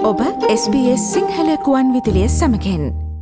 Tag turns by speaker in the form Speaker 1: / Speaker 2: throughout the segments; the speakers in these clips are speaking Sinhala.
Speaker 1: ඔබ SBS සිංහල කුවන් විදුලිය සමගින්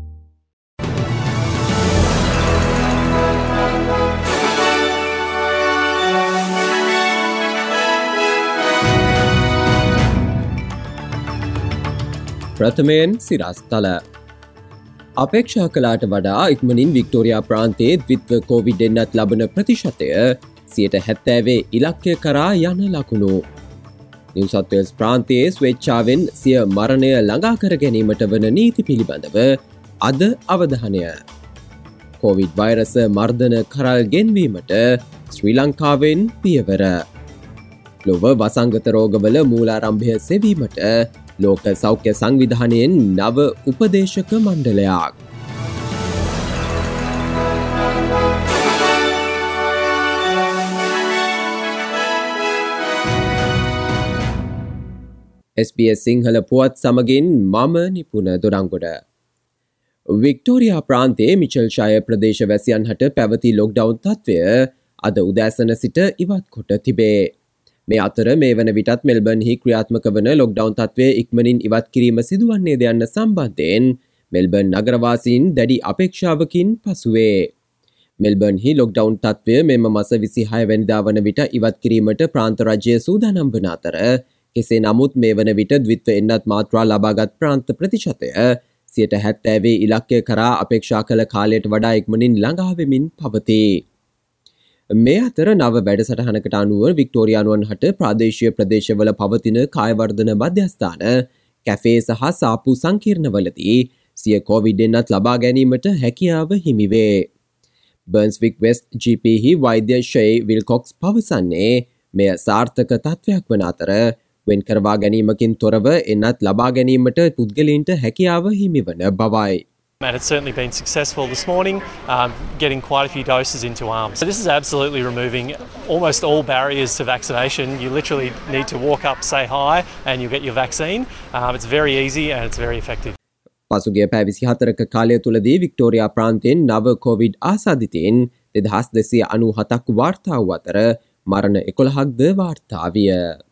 Speaker 2: ප්‍රථමයෙන් සිරස්තල අපේක්ෂා කළාට වඩා ඉක්මනින් වික්ටෝරියා ප්‍රාන්තයේ ද්විත්ව කොවිඩ් එන්නත් ලබන ප්‍රතිශතය 70% ඉලක්කය කරා යන ලකුණු. නිව් සවුත් වේල්ස් ප්‍රාන්තයේ ස්වේච්ඡාවෙන් සිය මරණය ළඟා කර ගැනීමට වන නීති පිළිබඳව අද අවධානය. කොවිඩ් වෛරස මර්ධන කරල් ගෙන්වීමට ශ්‍රී ලංකාවෙන් පියවර. ලොව වසංගත රෝගවල මූලාරම්භය සෙවීමට ලෝක සෞඛ්‍ය සංවිධානයෙන් නව උපදේශක මණ්ඩලයක්. SBS සිංහල පුවත් සමගින් මම නිපුණ දොරංගොඩ. වික්ටෝරියා ප්‍රාන්තයේ මිචල්ෂාය ප්‍රදේශ වැසියන් හට පැවති ලොක්ඩවුන් තත්ත්වය අද උදෑසන සිට ඉවත් කොට තිබේ. මේ අතර මේ වන විටත් මෙල්බර්න්හි ක්‍රියාත්මක වන ලොක්ඩවුන් තත්ත්වය ඉක්මනින් ඉවත් කිරීම සිදුවන්නේ ද යන්න සම්බන්ධයෙන් මෙල්බර්න් නගරවාසීන් දැඩි අපේක්ෂාවකින් පසුවේ. මෙල්බර්න්හි ලොක්ඩවුන් තත්ත්වය මෙම මස 26 වෙනිදා වන විට ඉවත් කිරීමට ප්‍රාන්ත රජය සූදානම් වන අතර කෙසේ නමුත් මේ වන විට ද්විත්ව එන්නත් මාත්‍රා ලබාගත් ප්‍රාන්ත ප්‍රතිශතය 70% ඉලක්කය කරා අපේක්ෂා කළ කාලයට වඩා ඉක්මනින් ළඟා වෙමින් පවතී. මේ අතර නව වැඩසටහනකට අනුව වික්ටෝරියානුවන් හට ප්‍රාදේශීය ප්‍රදේශවල පවතින කායවර්ධන මධ්‍යස්ථාන, කැෆේ සහ සාප්පු සංකීර්ණවලදී සිය කොවිඩ් එන්නත් ලබා ගැනීමට හැකියාව හිමි වේ. බර්න්ස්වික් වෙස්ට් GPහි වෛද්‍ය ෂේ විල්කොක්ස් පවසන්නේ මෙය සාර්ථක තත්ත්වයක් වන අතර වෙන් කරවා ගැනීමකින් තොරව එන්නත් ලබා ගැනීමට පුද්ගලයින්ට හැකියාව හිමිවන බවයි.
Speaker 3: And it's certainly been successful this morning, getting quite a few doses into arms. So this is absolutely removing almost all barriers to vaccination. You literally need to walk up, say hi, and you'll get your vaccine. It's very easy and it's very effective.
Speaker 2: පසුගිය පැය 24ක කාලය තුලදී වික්ටෝරියා ප්‍රාන්තයෙන් නව කොවිඩ් ආසාදිතයින් 2297ක් වාර්තා වූ අතර මරණ 11ක්ද වාර්තා විය.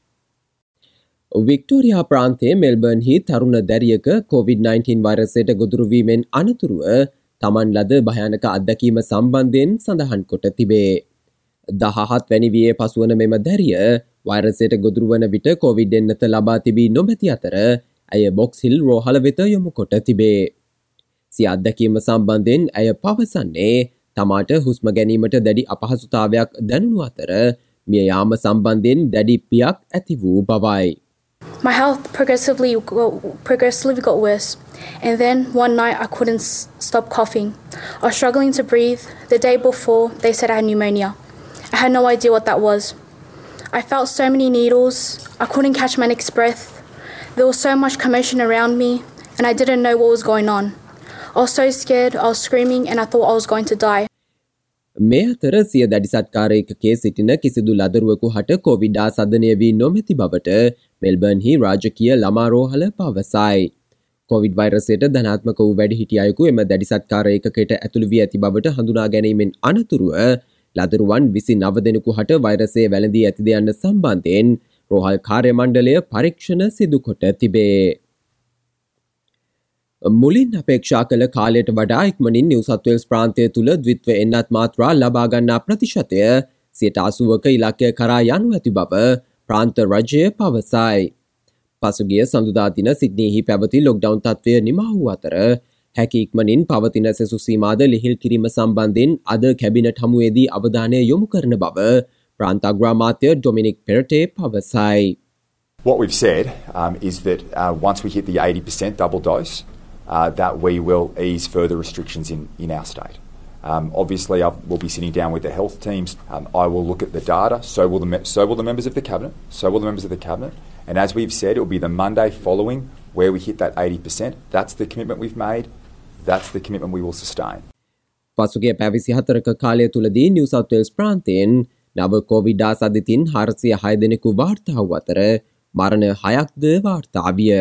Speaker 2: වික්ටෝරියා ප්‍රාන්තයේ මෙල්බර්න්හි තරුණ දැරියක COVID-19 වෛරසයට ගොදුරු වීමෙන් අනතුරුව තමන් ලද භයානක අත්දැකීම සම්බන්ධයෙන් සඳහන් කොට තිබේ. 17 වැනි වියේ පසුවන මෙම දැරිය වෛරසයට ගොදුරු වන විට COVID එන්නත ලබා තිබී නොමැති අතර ඇය බොක්ස් හිල් රෝහල වෙත යොමු කොට තිබේ. සිය අත්දැකීම සම්බන්ධයෙන් ඇය පවසන්නේ තමාට හුස්ම ගැනීමට දැඩි අපහසුතාවයක් දැනුණු අතර මිය යාම සම්බන්ධයෙන් දැඩි පියක් ඇති වූ බවයි.
Speaker 4: My health progressively got worse, and then one night I couldn't stop coughing. I was struggling to breathe. The day before, they said I had pneumonia. I had no idea what that was. I felt so many needles. I couldn't catch my next breath. There was so much commotion around me, and I didn't know what was going on. I was so scared, I was screaming, and I thought I was going to die.
Speaker 2: මේ අතර සිය දැඩි සත්කාරයකගේ සිටින කිසිදු ලදරුවෙකු හට කොවිඩ් ආසාදනය වී නොමැති බවට මෙල්බර්න්හි රාජකීය ළමා රෝහල පවසයි. කොවිඩ් වෛරසයට ධනාත්මක වූ වැඩිහිටියෙකු එම දැඩි සත්කාරයකකට ඇතුළු වී ඇති බවට හඳුනා ගැනීමෙන් අනතුරුව ලදරුවන් 29 දෙනෙකු හට වෛරසය වැළඳී ඇතිද යන්න සම්බන්ධයෙන් රෝහල් කාර්ය මණ්ඩලය පරීක්ෂණ සිදු කොට තිබේ. මුලින් අපේක්ෂා කළ කාලයට වඩා ඉක්මනින් නිව් සවුත් වේල්ස් ප්‍රාන්තය තුළ ද්විත්ව එන්නත් මාත්‍රා ලබා ගන්නා ප්‍රතිශතය 80%ක ඉලක්කය කරා යනු ඇති බව ප්‍රාන්ත රජය පවසයි. පසුගිය සඳුදා දින සිඩ්නිහි පැවති ලොක්ඩවුන් තත්ත්වය නිමා වූ අතර හැකි ඉක්මනින් පවතින සෙසු සීමාද ලිහිල් කිරීම සම්බන්ධයෙන් අද කැබිනට් හමුවේදී අවධානය යොමු කරන බව ප්‍රාන්ත අග්‍රාමාත්‍ය ඩොමිනික් පෙරටේ පවසයි.
Speaker 5: What we've said is that once we hit the 80% double dose, that we will ease further restrictions in our state. Obviously, we'll be sitting down with the health teams. I will look at the data. So will the members of the cabinet. And as we've said, it will be the Monday following where we hit that 80%. That's the commitment we've made. That's the commitment we will sustain.
Speaker 2: පසුගිය පැය 24ක කාලය තුලදී නිව් සවුත් වේල්ස් ප්‍රාන්තයෙන් නව කොවිඩ් ආසාදිතින් 406 දෙනෙකු වාර්තා වූ අතර මරණ 6ක්ද වාර්තා විය.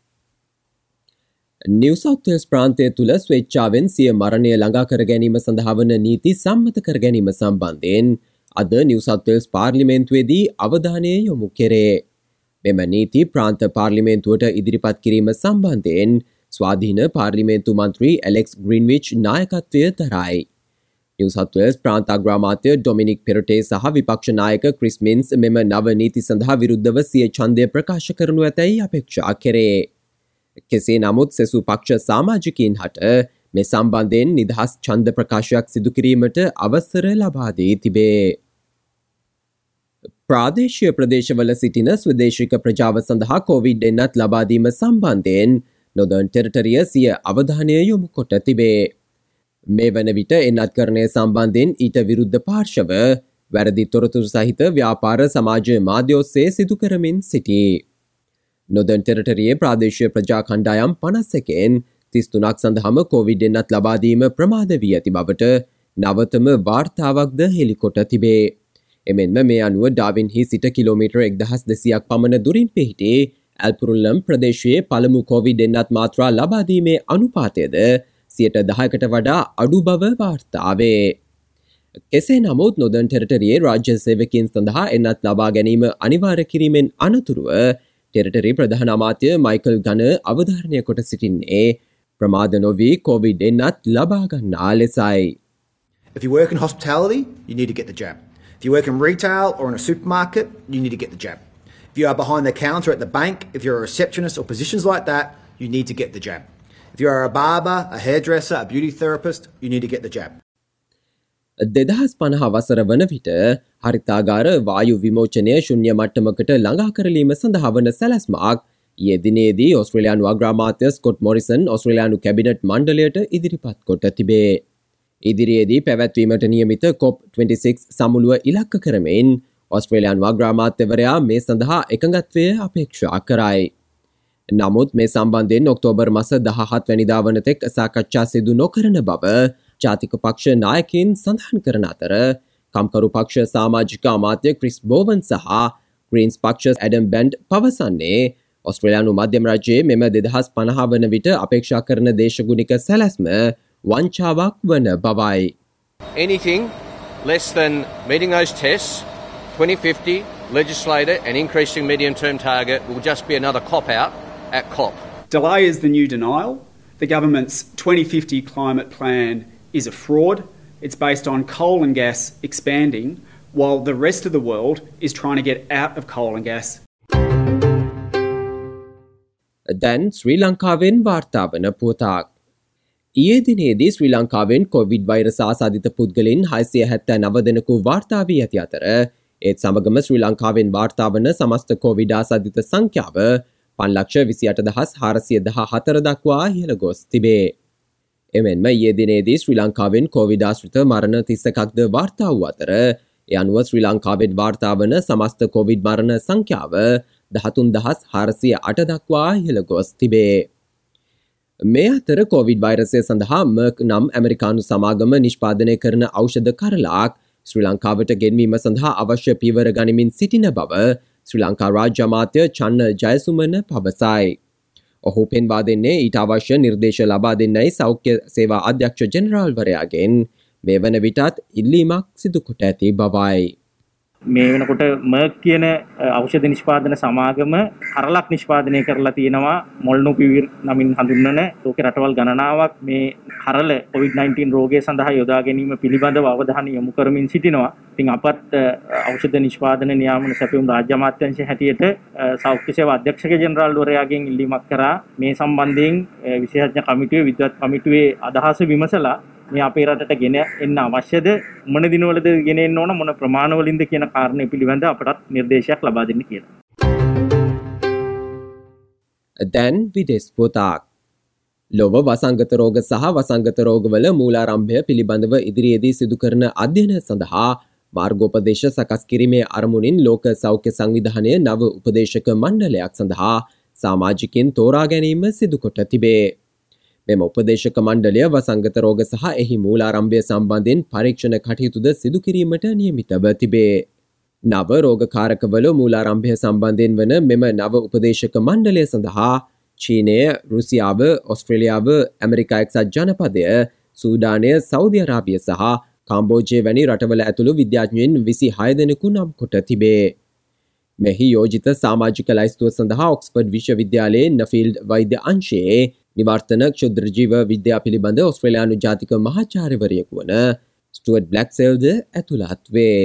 Speaker 2: නිව් සවුත් වේල්ස් ප්‍රාන්තය තුළ ස්වේච්ඡාවෙන් සිය මරණය ළඟා කර ගැනීම සඳහා වන නීති සම්මත කර ගැනීම සම්බන්ධයෙන් අද නිව් සවුත් වේල්ස් පාර්ලිමේන්තුවේදී අවධානය යොමු කෙරේ. මෙම නීති ප්‍රාන්ත පාර්ලිමේන්තුවට ඉදිරිපත් කිරීම සම්බන්ධයෙන් ස්වාධීන පාර්ලිමේන්තු මන්ත්‍රී ඇලෙක්ස් ග්‍රීන්විච් නායකත්වය දරයි. නිව් සවුත් වේල්ස් ප්‍රාන්ත අග්‍රාමාත්‍ය ඩොමිනික් පෙරටේ සහ විපක්ෂ නායක ක්‍රිස් මින්ස් මෙම නව නීති සඳහා විරුද්ධව සිය ඡන්දය ප්‍රකාශ කරනු ඇතැයි අපේක්ෂා කෙරේ. කෙසේ නමුත් සෙසු පක්ෂ සමාජිකයින් හට මේ සම්බන්ධයෙන් නිදහස් ඡන්ද ප්‍රකාශයක් සිදු කිරීමට අවසර ලබා දී තිබේ. ප්‍රාදේශීය ප්‍රදේශවල සිටින ස්වදේශික ප්‍රජාව සඳහා කොවිඩ් එන්නත් ලබා දීම සම්බන්ධයෙන් නොදර්න් ටෙරිටරිය සිය අවධානය යොමු කොට තිබේ. මේ වන විට එන්නත්කරණය සම්බන්ධයෙන් ඊට විරුද්ධ පාර්ශව වැරදි තොරතුරු සහිත ව්‍යාපාර සමාජ මාධ්‍ය ඔස්සේ සිදු කරමින් සිටී. නොදර්න් ටෙරිටරියේ ප්‍රාදේශීය ප්‍රජා කණ්ඩායම් 51න් 33ක් සඳහාම කොවිඩ් එන්නත් ලබා දීම ප්‍රමාද වී ඇති බවට නවතම වාර්තාවක්ද හෙළිකොට තිබේ. එමෙන්ම මේ අනුව ඩාවින්හි සිට කිලෝමීටර් 1200ක් පමණ දුරින් පිහිටි ඇල්පුරුල්ලම් ප්‍රදේශයේ පළමු කොවිඩ් එන්නත් මාත්‍රා ලබා දීමේ අනුපාතයද 10%කට වඩා අඩු බව වාර්තා වේ. කෙසේ නමුත් නොදර්න් ටෙරිටරියේ රාජ්‍ය සේවකයන් සඳහා එන්නත් ලබා ගැනීම අනිවාර්ය කිරීමෙන් අනතුරුව ටෙරිටරි ප්‍රධාන අමාත්‍ය මයිකල් ගන අවධාරණය කොට සිටින්නේ ප්‍රමාද නොවී කොවිඩ් එන්නත් ලබා ගන්නා ලෙසයි.
Speaker 6: If you work in hospitality, you need to get the jab. If you work in retail or in a supermarket, you need to get the jab. If you are behind the counter at the bank, if you're a receptionist or positions like that, you need to get the jab. If you are a barber, a hairdresser, a beauty therapist, you need to get the jab.
Speaker 2: 2050 වසර වන විට හරිතාගාර වායු විමෝචනය ශුන්‍ය මට්ටමකට ළඟා කරලීම සඳහා වන සැලැස්මක් ඊයේ දිනේදී ඕස්ට්‍රේලියානු අග්‍රාමාත්‍ය ස්කොට් මොරිසන් ඕස්ට්‍රේලියානු කැබිනට් මණ්ඩලයට ඉදිරිපත් කොට තිබේ. ඉදිරියේදී පැවැත්වීමට නියමිත COP26 සමුළුව ඉලක්ක කරමින් ඕස්ට්‍රේලියානු අග්‍රාමාත්‍යවරයා මේ සඳහා එකඟත්වය අපේක්ෂා කරයි. නමුත් මේ සම්බන්ධයෙන් ඔක්තෝබර් මාස 17 වැනිදා වනතෙක් සාකච්ඡා සිදු නොකරන බව ජාතික පක්ෂ නායකයින් සඳහන් කරන අතර කම්කරු පක්ෂ සමාජික අමාත්‍ය ක්‍රිස් බෝවන් සහ ග්‍රීන්ස් පක්ෂ ඇඩම් බෙන්ඩ් පවසන්නේ ඔස්ට්‍රේලියානු මධ්‍යම රජයේ මෙම 2050 වන විට අපේක්ෂා කරන දේශගුණික සැලැස්ම වංචාවක් වන බවයි.
Speaker 7: Anything less than meeting those tests, 2050 legislated and increasing medium-term target will just be another cop-out at COP.
Speaker 8: Delay is the new denial. The government's 2050 climate plan is a fraud. It's based on coal and gas expanding while the rest of the world is trying to get out of coal and gas.
Speaker 2: දැන් ශ්‍රී ලංකාවෙන් වාර්තා වන පුවතක්. ඊයේ දිනේදී ශ්‍රී ලංකාවෙන් කොවිඩ් වෛරස ආසාදිත පුද්ගලයන් 679 දෙනෙකු වාර්තා වී ඇති අතර ඒත් සමගම ශ්‍රී ලංකාවෙන් වාර්තා වන සමස්ත කොවිඩ් ආසාදිත සංඛ්‍යාව 5,28,414 දක්වා ඉහළ ගොස් තිබේ. එමෙන්ම ඊයේ දිනේදී ශ්‍රී ලංකාවෙන් කොවිඩ් ආශ්‍රිත මරණ 31ක්ද වාර්තා වූ අතර ඒ අනුව ශ්‍රී ලංකාවෙන් වාර්තා වන සමස්ත කොවිඩ් මරණ සංඛ්‍යාව 13,408 දක්වා ඉහළ ගොස් තිබේ. මේ අතර කොවිඩ් වෛරසය සඳහා මර්ක් නම් ඇමරිකානු සමාගම නිෂ්පාදනය කරන ඖෂධ කරලාක් ශ්‍රී ලංකාවට ගෙන්වීම සඳහා අවශ්‍ය පියවර ගනිමින් සිටින බව ශ්‍රී ලංකා රාජ්‍ය අමාත්‍ය චන්න ජයසුමන පවසයි. ඔහු පෙන්වා දෙන්නේ ඊට අවශ්‍ය නිර්දේශ ලබා දෙන්නයි සෞඛ්‍ය සේවා අධ්‍යක්ෂ ජෙනරාල්වරයාගෙන් මේ වන විටත් ඉල්ලීමක් සිදු කොට ඇති බවයි.
Speaker 9: මේ වෙනකොට මර්ක් කියන ඖෂධ නිෂ්පාදන සමාගම කරලක් නිෂ්පාදනය කරලා තියෙනවා මොල්නුපිවිර් නමින් හඳුන්වන ලෝක රටවල් ගණනාවක් මේ කරල COVID-19 රෝගය සඳහා යොදා ගැනීම පිළිබඳව අවධානය යොමු කරමින් සිටිනවා. ඉතින් අපත් ඖෂධ නිෂ්පාදන නියාමන සැපයුම් රාජ්‍ය අමාත්‍යාංශය හැටියට සෞඛ්‍ය සේවා අධ්‍යක්ෂක ජෙනරාල්වරයාගෙන් ඉල්ලීමක් කරා මේ සම්බන්ධයෙන් විශේෂඥ කමිටුවේ විද්වත් කමිටුවේ අදහස විමසලා මේ අපේ රටට ගෙන එන්න අවශ්‍යද මොන දිනවලද ගෙන එන්න ඕන මොන ප්‍රමාණවලින්ද කියන කාරණේ පිළිබඳ අපට නිර්දේශයක් ලබා දෙන්න කියලා.
Speaker 2: දැන් විදේශ පොතක්. ලොව වසංගත රෝග සහ වසංගත රෝගවල මූලාරම්භය පිළිබඳව ඉදිරියේදී සිදු කරන අධ්‍යයන සඳහා මාර්ගෝපදේශ සකස් කිරීමේ අරමුණින් ලෝක සෞඛ්‍ය සංවිධානය නව උපදේශක මණ්ඩලයක් සඳහා සමාජිකින් තෝරා ගැනීම සිදු කොට තිබේ. මෙම උපදේශක මණ්ඩලය වසංගත රෝග සහ එහි මූලාරම්භය සම්බන්ධයෙන් පරීක්ෂණ කටයුතුද සිදු කිරීමට නියමිතව තිබේ. නව රෝගකාරකවල මූලාරම්භය සම්බන්ධයෙන් වන මෙම නව උපදේශක මණ්ඩලය සඳහා චීනය, රුසියාව, ඔස්ට්‍රේලියාව, ඇමරිකා එක්සත් ජනපදය, සූඩානය, සෞදි අරාබිය සහ කාම්බෝජය වැනි රටවල ඇතුළු විද්‍යාඥයින් 26 දෙනෙකු නම් කොට තිබේ. මෙහි යෝජිත සාමාජික ලයිස්තුව සඳහා ඔක්ස්ෆර්ඩ් විශ්වවිද්‍යාලයේ නෆීල්ඩ් වෛද්‍ය අංශයේ නිවර්තන ක්ෂුද්‍රජීව විද්‍යා පිළිබඳ ඔස්ට්‍රේලියානු ජාතික මහාචාර්යවරයෙකු වන ස්ටුවර්ට් බ්ලැක්සෙල්ද ඇතුළත් වේ.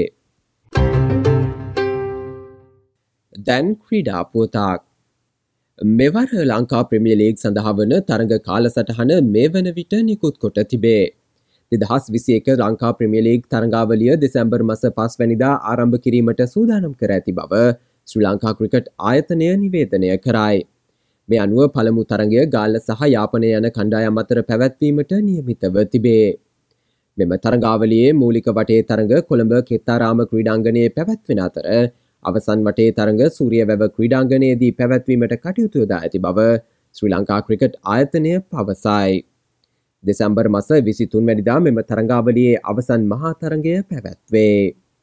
Speaker 2: දැන් ක්‍රීඩා පුවතක්. මෙවර ලංකා ප්‍රමියර් ලීග් සඳහා වන තරඟ කාලසටහන මේ වන විට නිකුත් කොට තිබේ. 2021 ලංකා ප්‍රමියර් ලීග් තරඟාවලිය දෙසැම්බර් මාස 5 වැනිදා ආරම්භ කිරීමට සූදානම් කර ඇති බව ශ්‍රී ලංකා ක්‍රිකට් ආයතනය නිවේදනය කරයි. මේ අනුව පළමු තරඟය ගාල්ල සහ යාපනය යන කණ්ඩායම් අතර පැවැත්වීමට නියමිතව තිබේ. මෙම තරඟාවලියේ මූලික වටේ තරඟ කොළඹ කෙත්තාරාම ක්‍රීඩාංගණයේ පැවැත්වෙන අතර අවසන් වටේ තරඟ සූරියවැව ක්‍රීඩාංගණයේදී පැවැත්වීමට කටයුතු යොදා ඇති බව ශ්‍රී ලංකා ක්‍රිකට් ආයතනය පවසයි. දෙසැම්බර් මාස 23 වැනිදා මෙම තරඟාවලියේ අවසන් මහා තරඟය පැවැත්වේ.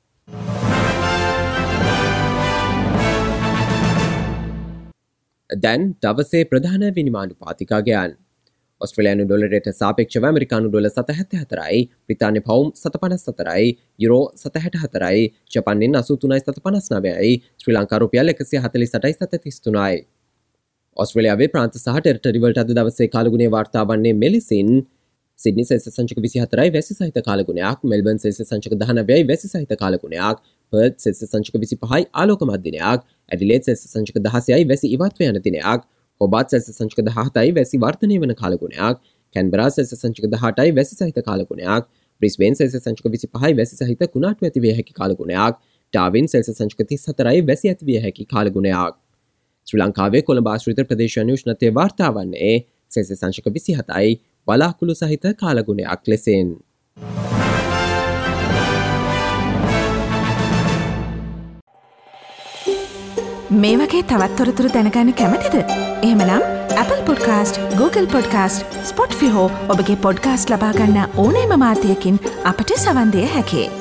Speaker 2: දැන් දවසේ ප්‍රධාන විනිමානුපාතිකාගයන්. ඔස්ට්‍රේලියානු ඩොලරයට සාපේක්ෂව ඇමරිකානු ඩොලර් 7.74යි, බ්‍රිතාන්‍ය පවුම් 7.54යි, යුරෝ 7.64යි, ජපාන් යෙන් 83.59යි, ශ්‍රී ලංකා රුපියල් 148.33යි. ඔස්ට්‍රේලියාවේ ප්‍රාන්ත සහ ටෙරිටරි වලට අද දවසේ කාලගුණය වාර්තා වන්නේ මෙලෙසින්: සිඩ්නි සෙල්සියස් සංචක 24යි වැසි සහිත කාලගුණයක්, මෙල්බර්න් සෙල්සියස් සංචක 19යි වැසි සහිත කාලගුණයක්, පර්ත් සෙල්සියස් සංචක 25යි ආලෝකමත් දිනයක්, ඇඩිලේඩ් සෙල්සියස් සංචක 16යි වැසි ඉවත්ව යන දිනයක්, හොබාට් සෙල්සියස් සංචක 17යි වැසි වර්ධනය වන කාලගුණයක්, කැන්බරා සෙල්සියස් සංචක 18යි වැසි සහිත කාලගුණයක්, බ්‍රිස්බේන් සෙල්සියස් සංචක 25යි වැසි සහිත කුණාටු ඇති විය හැකි කාලගුණයක්, ඩාවින් සෙල්සියස් සංචක 34යි වැසි ඇති විය හැකි කාලගුණයක්. ශ්‍රී ලංකාවේ කොළඹ ආශ්‍රිත ප්‍රදේශයන් උෂ්ණත්වය වාර්තා වන්නේ සෙල්සියස් සංචක 27යි වලාකුළු සහිත කාලගුණයක් ලෙසින්.
Speaker 1: මේ වගේ තවත් තොරතුරු දැනගන්න කැමතිද? එහෙමනම් Apple Podcast, Google Podcast, Spotify හෝ ඔබගේ පොඩ්කාස්ට් ලබා ගන්න ඕනෑම මාධ්‍යයකින් අපට සවන් දිය හැකියි.